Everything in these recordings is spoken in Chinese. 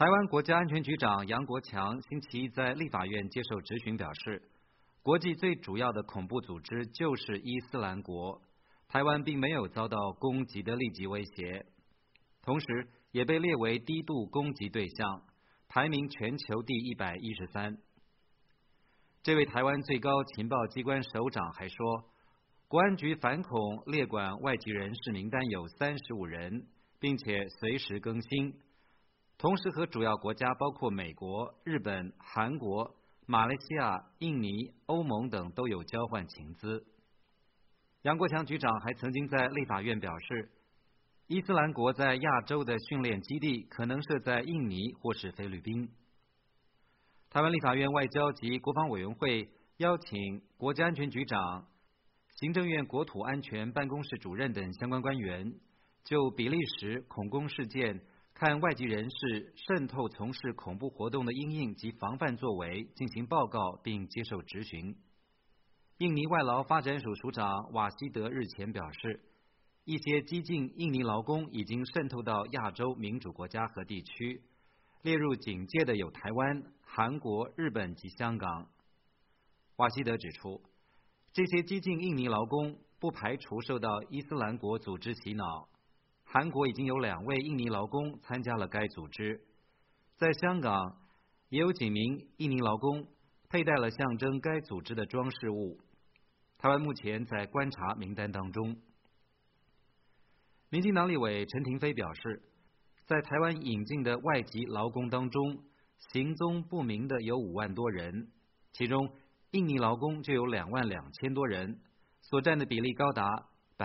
台湾国家安全局长杨国强星期一在立法院接受质询表示，国际最主要的恐怖组织就是伊斯兰国，台湾并没有遭到攻击的立即威胁，同时也被列为低度攻击对象，排名全球第113。这位台湾最高情报机关首长还说，国安局反恐列管外籍人士名单有35人，并且随时更新，同时和主要国家包括美国、日本、韩国、马来西亚、印尼、欧盟等都有交换情资。杨国强局长还曾经在立法院表示，伊斯兰国在亚洲的训练基地可能设在印尼或是菲律宾。台湾立法院外交及国防委员会邀请国家安全局长、行政院国土安全办公室主任等相关官员，就比利时恐攻事件看外籍人士渗透从事恐怖活动的因应及防范作为进行报告并接受质询。印尼外劳发展署署长瓦西德日前表示，一些激进印尼劳工已经渗透到亚洲民主国家和地区，列入警戒的有台湾、韩国、日本及香港。瓦西德指出，这些激进印尼劳工不排除受到伊斯兰国组织洗脑。韩国已经有2位印尼劳工参加了该组织，在香港也有几名印尼劳工佩戴了象征该组织的装饰物。台湾目前在观察名单当中。民进党立委陈亭妃表示，在台湾引进的外籍劳工当中，行踪不明的有5万多人，其中印尼劳工就有2万2千多人，所占的比例高达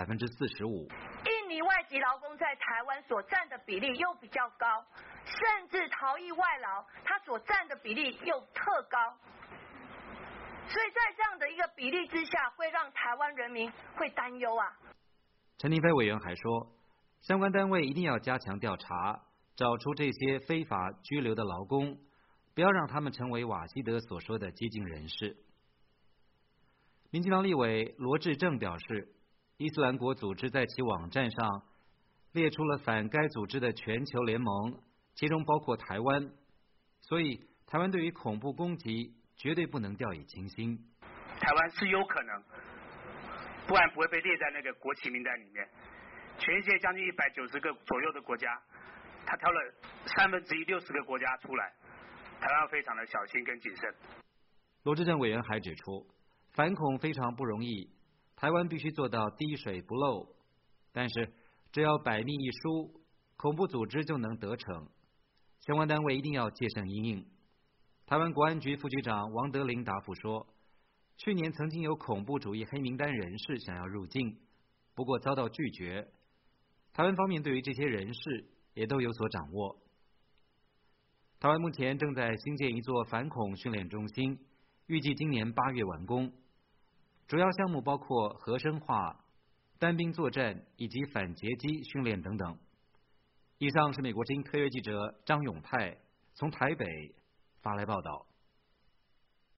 45%。 印尼外籍劳工在台湾所占的比例又比较高，甚至逃逸外劳，他所占的比例又特高，所以在这样的一个比例之下，会让台湾人民会担忧啊。 陈亭妃委员还说，相关单位一定要加强调查，找出这些非法居留的劳工，不要让他们成为瓦西德所说的激进人士。民进党立委罗致政表示，伊斯兰国组织在其网站上列出了反该组织的全球联盟，其中包括台湾，所以台湾对于恐怖攻击绝对不能掉以轻心。 台湾是有可能，不然不会被列在那个国旗名单里面。全世界将近190个左右的国家，他挑了60%个国家出来，台湾非常的小心跟谨慎。 罗致政委员还指出，反恐非常不容易，台湾必须做到滴水不漏，但是只要百密一疏，恐怖组织就能得逞。相关单位一定要戒慎因应。台湾国安局副局长王德林答复说，去年曾经有恐怖主义黑名单人士想要入境，不过遭到拒绝。台湾方面对于这些人士也都有所掌握。台湾目前正在新建一座反恐训练中心，预计今年8月完工。主要项目包括核生化、单兵作战以及反劫机训练等等。以上是美国之音特约记者张永泰从台北发来报道。